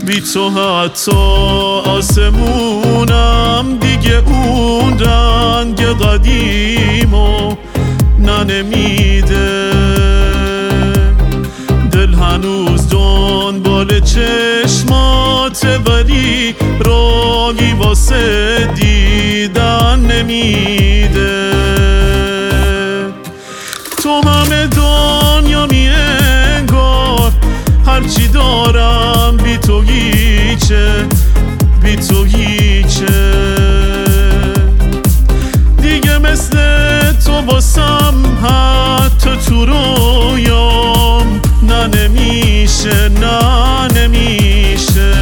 بی تو حتی آسمونم دیگه اون رنگ قدیمو ننمیده. دل هنوز دنبال چشماته ولی راهی واسه دیدن نمیده. تو همه دنیا می انگار، هرچی دارم بی تو هیچه، بی تو هیچه. دیگه مثل تو باسم حتی تو رویام نه نمیشه، نه نمیشه.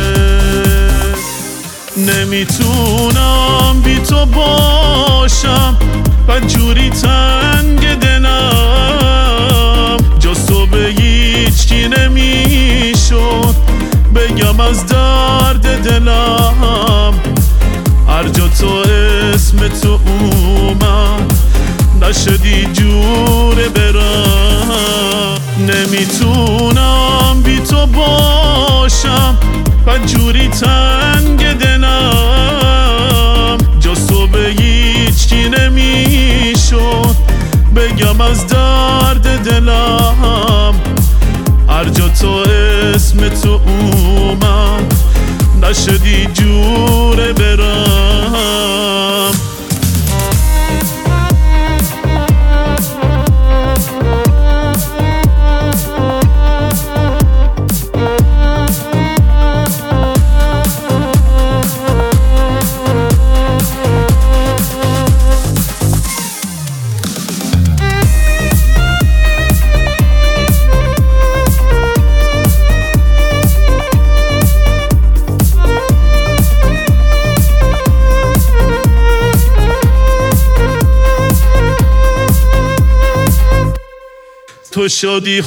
نمیتونم بی تو باشم، بدجوری تنگ دلم، جز تو به هیچکی نمیشد بگم از درد دلم. هر جا تو اسم تو اومد نشدی جوره برم. نمیتونم بی تو باشم، بدجوری تنگ دلم، جز تو به هیچکی نمیشد بگم از درد دلم. هر جا تو اسم تو اومد نشدی جوره برم. تو شدی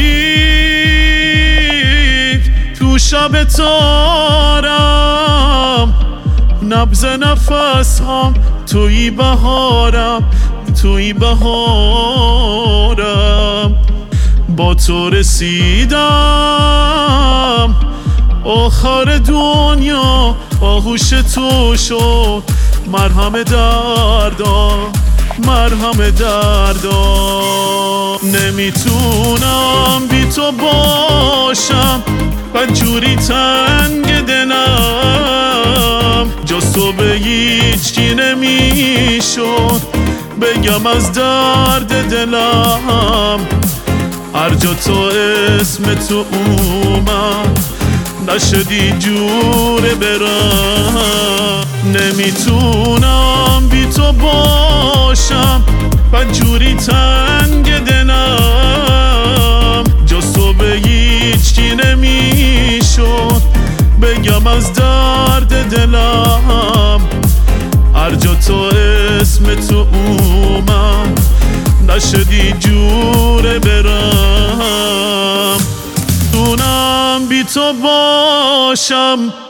خورشید تو شب تارم، نبض نفس هم توی بهارم، توی بهارم. با تو رسیدم آخر دنیا، آغوش تو شد مرهم دردا، مرهم دردا. نمیتونم بی تو باشم، بدجوری تنگ دلم، جز تو به هیچکی نمیشد بگم از درد دلم. هر جا تو اسم تو اومد نشدی جوره برم. نمیتونم بی تو باشم، بدجوری تنگ دلم، جز تو به هیچکی نمیشد بگم از درد دلم. هر جا تو اسم تو اومد نشدی جوره برم. دونم بی تو باشم،